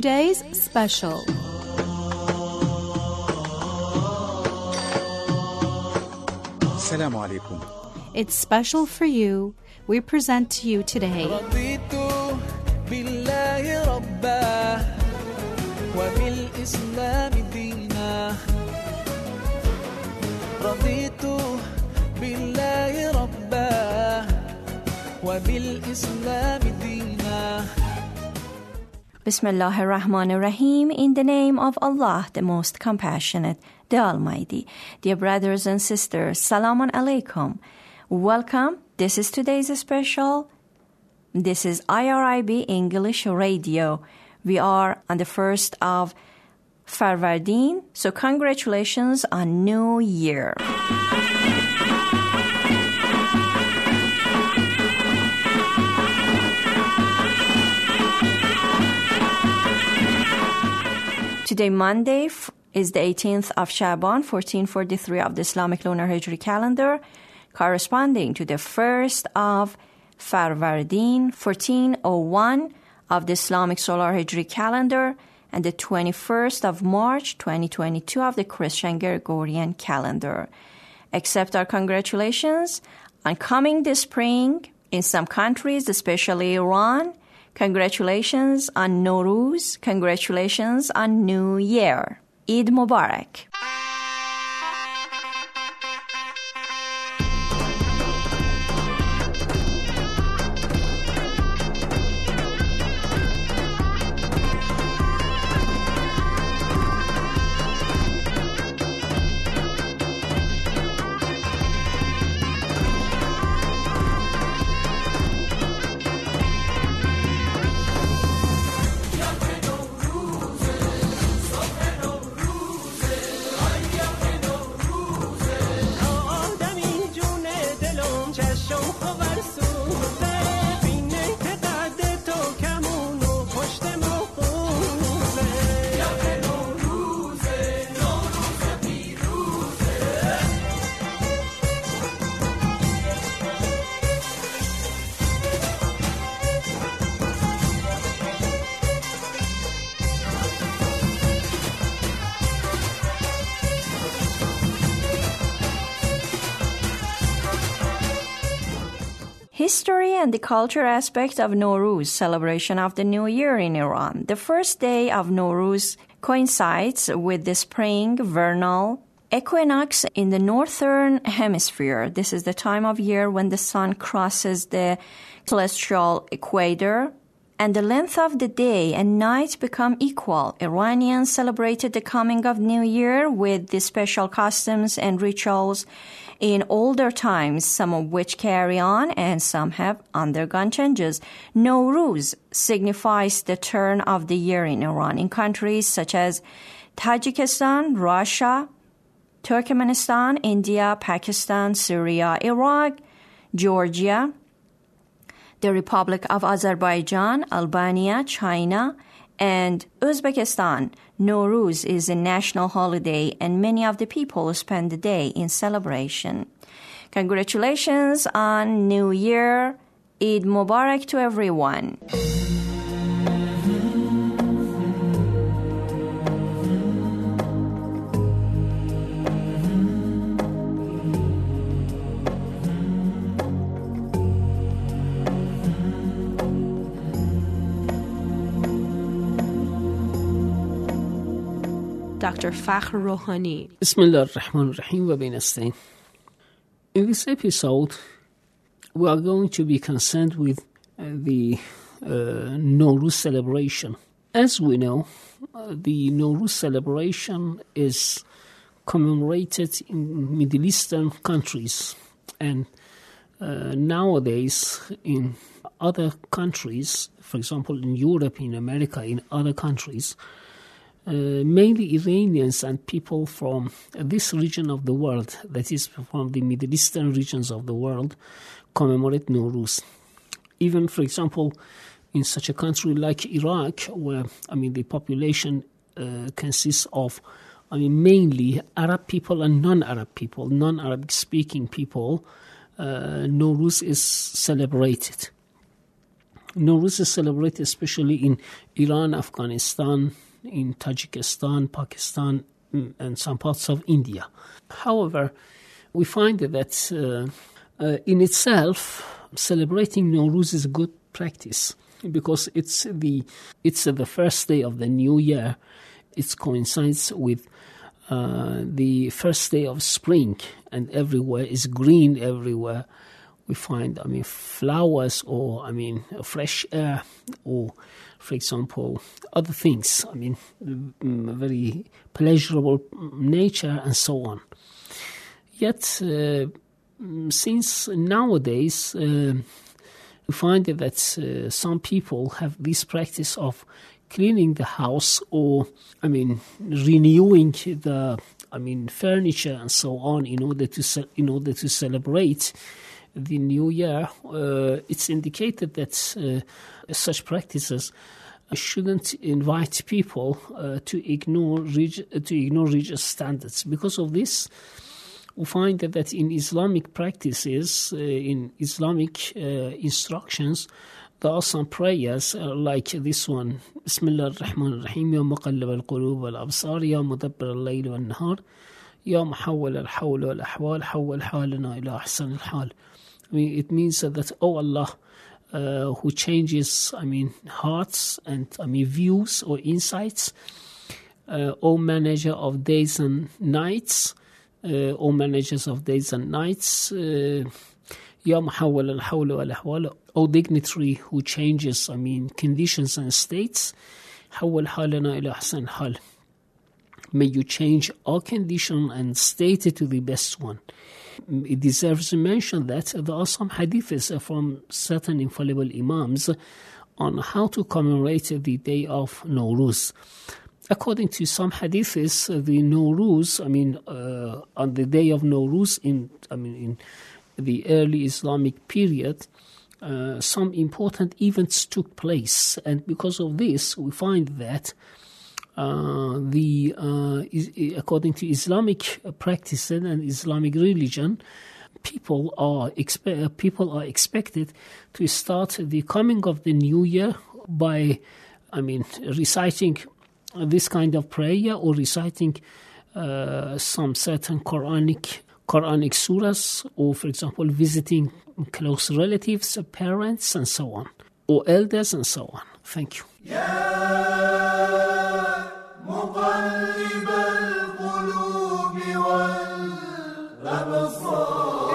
today's special. Assalamu alaikum. It's special for you. We present to you today رضيت بالله ربا وبالإسلام دينا رضيت بالله ربا وبالإسلام دينا. Bismillah ar-Rahman ar-Rahim. In the name of Allah, the most compassionate, the Almighty. Dear brothers and sisters, Salamun Alaikum. Welcome. This is today's special. This is IRIB English Radio. We are on the 1st of Farvardin, so congratulations on New Year. Today, Monday, is the 18th of Shaban, 1443 of the Islamic Lunar Hijri calendar, corresponding to the 1st of Farvardin, 1401 of the Islamic Solar Hijri calendar, and the 21st of March, 2022 of the Christian Gregorian calendar. Accept our congratulations on coming this spring in some countries, especially Iran. Congratulations on Nowruz. Congratulations on New Year. Eid Mubarak. History and the culture aspect of Nowruz, celebration of the New Year in Iran. The first day of Nowruz coincides with the spring vernal equinox in the northern hemisphere. This is the time of year when the sun crosses the celestial equator and the length of the day and night become equal. Iranians celebrated the coming of New Year with the special customs and rituals in older times, some of which carry on and some have undergone changes. Nowruz signifies the turn of the year in Iran. In countries such as Tajikistan, Russia, Turkmenistan, India, Pakistan, Syria, Iraq, Georgia, the Republic of Azerbaijan, Albania, China, and Uzbekistan, Nowruz is a national holiday and many of the people spend the day in celebration. Congratulations on New Year. Eid Mubarak to everyone. Dr. Fakhr Rohani. Bismillah ar-Rahman ar-Rahim wa bainastain. In this episode, we are going to be concerned with the Nowruz celebration. As we know, the Nowruz celebration is commemorated in Middle Eastern countries, and nowadays in other countries, for example in Europe, in America, in other countries, mainly Iranians and people from this region of the world, that is from the Middle Eastern regions of the world, commemorate Nowruz. Even, for example, in such a country like Iraq, where, the population consists of, mainly Arab people and non-Arab people, non-Arabic speaking people, Nowruz is celebrated. Nowruz is celebrated especially in Iran, Afghanistan, in Tajikistan, Pakistan, and some parts of India. However, we find that in itself, celebrating Nowruz is a good practice because it's the first day of the new year. It coincides with the first day of spring, and everywhere is green everywhere. We find, flowers or, fresh air or, for example, other things. Very pleasurable nature and so on. Yet, since nowadays, we find that some people have this practice of cleaning the house or, renewing the, furniture and so on in order to celebrate the new year. It's indicated that such practices shouldn't invite people to ignore religious standards. Because of this, we find that in Islamic practices, in Islamic instructions, there are some prayers like this one. Bismillah ar-Rahman ar-Rahim, Ya Muqallib al-Qulub wal-Absar, Ya Mudabbir al-Layl wal-Nahar, Ya Muhawwal al-Hawl wal-Ahwal, Hawwal halana ila ahsan al-hal. It means that, oh Allah, who changes, hearts and, views or insights, O manager of days and nights, O managers of days and nights, Ya Muhawwal al-Hawl wal-Ahwal, O dignitary who changes, conditions and states, Hawwal halana ila ahsan al-hal. May you change our condition and state it to the best one. It deserves to mention that there are some hadiths from certain infallible imams on how to commemorate the day of Nowruz. According to some hadiths, the Nowruz, on the day of Nowruz in the early Islamic period, some important events took place, and because of this, we find that according to Islamic practices and Islamic religion, people are expected to start the coming of the new year by, reciting this kind of prayer or reciting some certain Quranic surahs, or, for example, visiting close relatives, parents, and so on, or elders, and so on. Thank you. مقلب القلوب والأبصار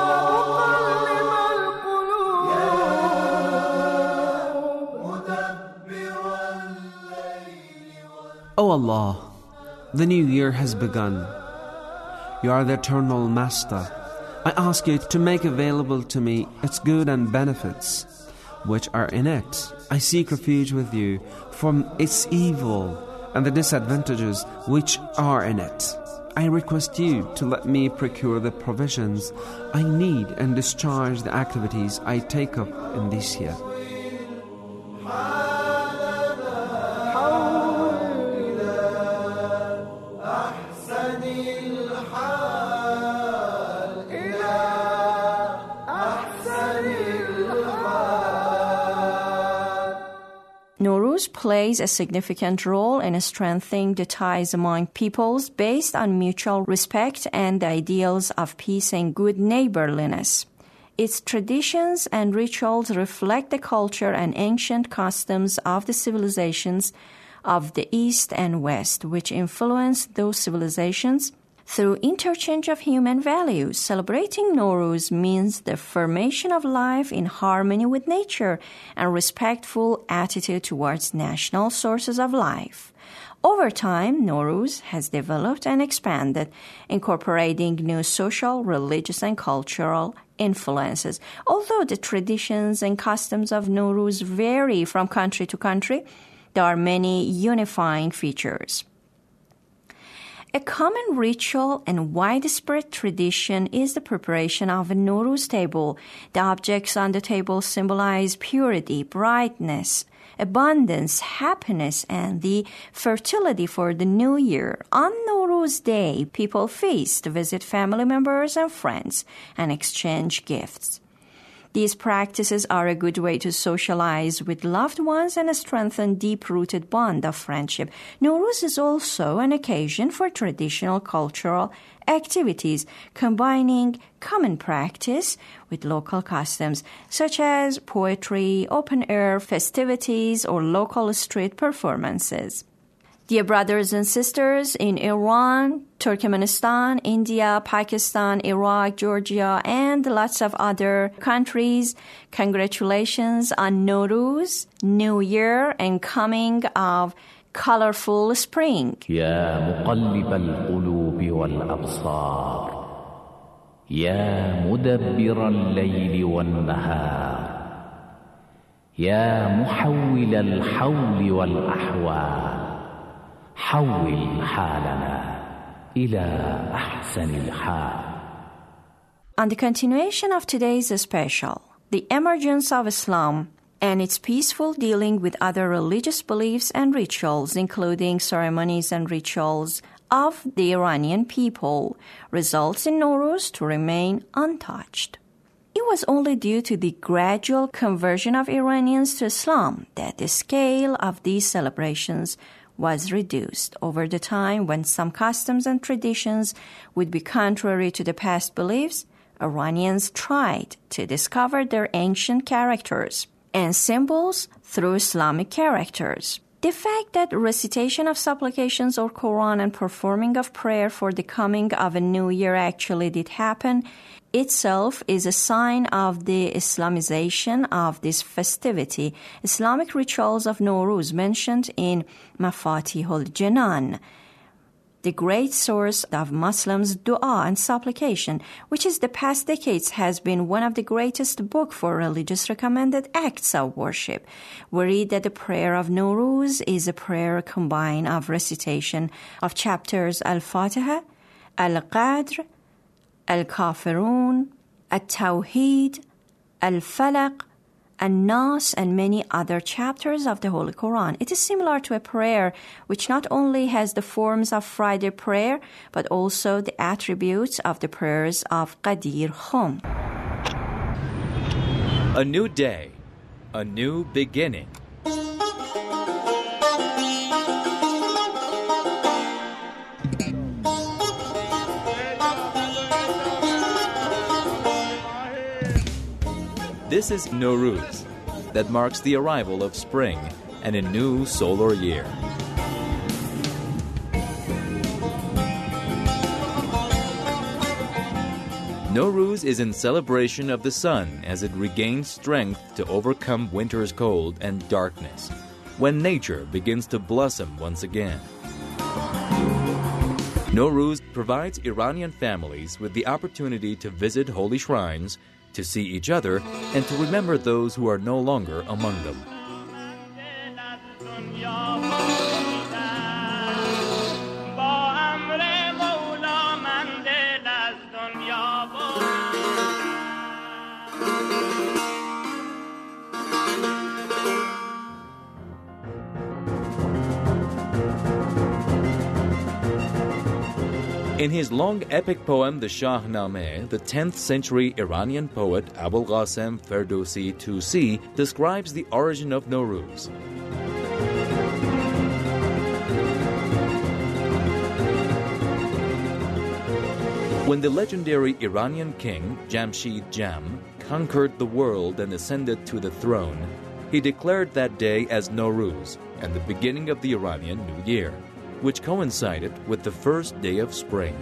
O Allah, the new year has begun. You are the eternal Master. I ask you to make available to me its good and benefits which are in it. I seek refuge with you from its evil and the disadvantages which are in it. I request you to let me procure the provisions I need and discharge the activities I take up in this year. Nowruz plays a significant role in strengthening the ties among peoples based on mutual respect and the ideals of peace and good neighborliness. Its traditions and rituals reflect the culture and ancient customs of the civilizations of the East and West, which influenced those civilizations through interchange of human values. Celebrating Nowruz means the formation of life in harmony with nature and respectful attitude towards national sources of life. Over time, Nowruz has developed and expanded, incorporating new social, religious, and cultural influences. Although the traditions and customs of Nowruz vary from country to country, there are many unifying features. A common ritual and widespread tradition is the preparation of a Nowruz table. The objects on the table symbolize purity, brightness, abundance, happiness, and the fertility for the new year. On Nowruz Day, people feast, visit family members and friends, and exchange gifts. These practices are a good way to socialize with loved ones and strengthen deep-rooted bond of friendship. Nowruz is also an occasion for traditional cultural activities, combining common practice with local customs, such as poetry, open-air festivities, or local street performances. Dear brothers and sisters in Iran, Turkmenistan, India, Pakistan, Iraq, Georgia, and lots of other countries, congratulations on Nowruz, New Year, and coming of colorful spring. يا مقلب القلوب والأبصار يا مدبر الليل والنهار يا محول الحول والأحوال حول حالنا إلى أحسن الحال. On the continuation of today's special, the emergence of Islam and its peaceful dealing with other religious beliefs and rituals, including ceremonies and rituals of the Iranian people, results in Nowruz to remain untouched. It was only due to the gradual conversion of Iranians to Islam that the scale of these celebrations was reduced over the time when some customs and traditions would be contrary to the past beliefs. Iranians tried to discover their ancient characters and symbols through Islamic characters. The fact that recitation of supplications or Quran and performing of prayer for the coming of a new year actually did happen itself is a sign of the Islamization of this festivity. Islamic rituals of Nowruz mentioned in Mafatihul Jinan, the great source of Muslims' dua and supplication, which is the past decades has been one of the greatest books for religious recommended acts of worship. We read that the prayer of Nowruz is a prayer combined of recitation of chapters Al-Fatiha, Al-Qadr, Al-Kafirun, Al-Tawheed, Al-Falaq, An-Nas, and many other chapters of the Holy Quran. It is similar to a prayer which not only has the forms of Friday prayer, but also the attributes of the prayers of Qadir Khum. A new day, a new beginning. This is Nowruz, that marks the arrival of spring and a new solar year. Nowruz is in celebration of the sun as it regains strength to overcome winter's cold and darkness, when nature begins to blossom once again. Nowruz provides Iranian families with the opportunity to visit holy shrines, to see each other, and to remember those who are no longer among them. In his long epic poem, the Shahnameh, the 10th century Iranian poet Abul Qasim Ferdowsi Tusi describes the origin of Nowruz. When the legendary Iranian king Jamshid Jam conquered the world and ascended to the throne, he declared that day as Nowruz and the beginning of the Iranian New Year, which coincided with the first day of spring.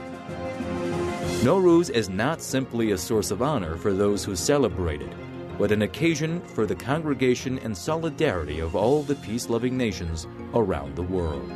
Nowruz is not simply a source of honor for those who celebrate it, but an occasion for the congregation and solidarity of all the peace-loving nations around the world.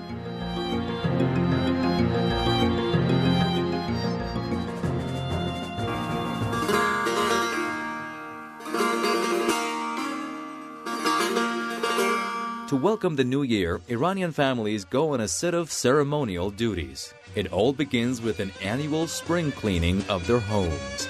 To welcome the new year, Iranian families go on a set of ceremonial duties. It all begins with an annual spring cleaning of their homes.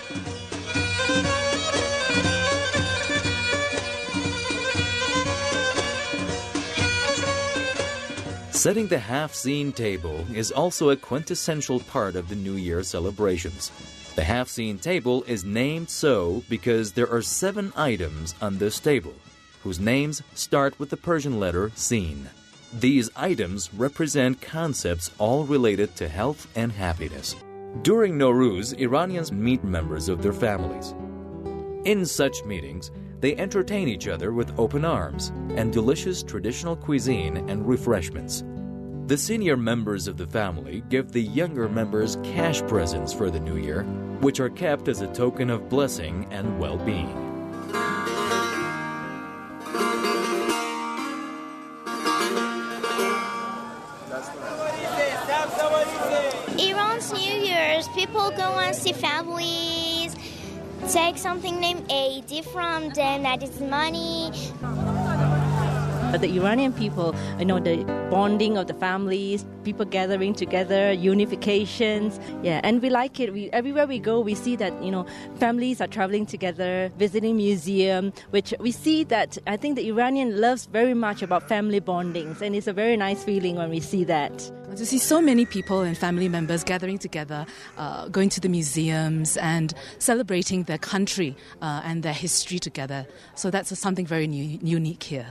Setting the half-seen table is also a quintessential part of the New Year celebrations. The half-seen table is named so because there are 7 items on this table, whose names start with the Persian letter Sin. These items represent concepts all related to health and happiness. During Nowruz, Iranians meet members of their families. In such meetings, they entertain each other with open arms and delicious traditional cuisine and refreshments. The senior members of the family give the younger members cash presents for the new year, which are kept as a token of blessing and well-being. Iran's New Year's, people go and see families, take something named Eid from them, that is money. The Iranian people, the bonding of the families, people gathering together, unifications, and we like it. Everywhere we go, we see that, families are traveling together, visiting museum, which we see that I think the Iranian loves very much about family bondings, and it's a very nice feeling when we see that. To see so many people and family members gathering together, going to the museums and celebrating their country and their history together. So that's something very unique here.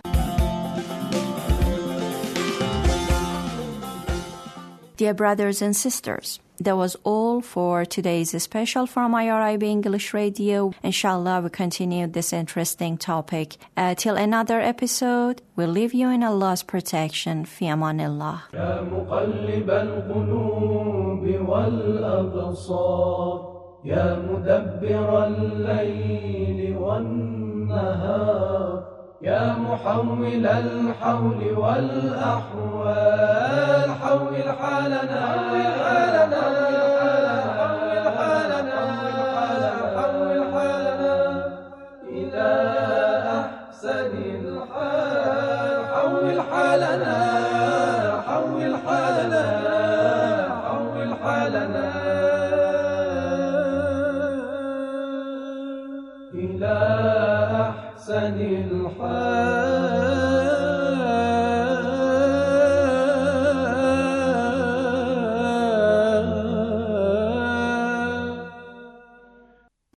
Dear brothers and sisters, that was all for today's special from IRIB English Radio. Inshallah, we continue this interesting topic. Till another episode, we'll leave you in Allah's protection. Fi amanillah. Ya muqallib al-qulub wal-absar, Ya mudabbir al-layl wal-nahar, يا محول الحول والأحوال حول حالنا إلى أحسن الحال حول حالنا إلى أحسن الحال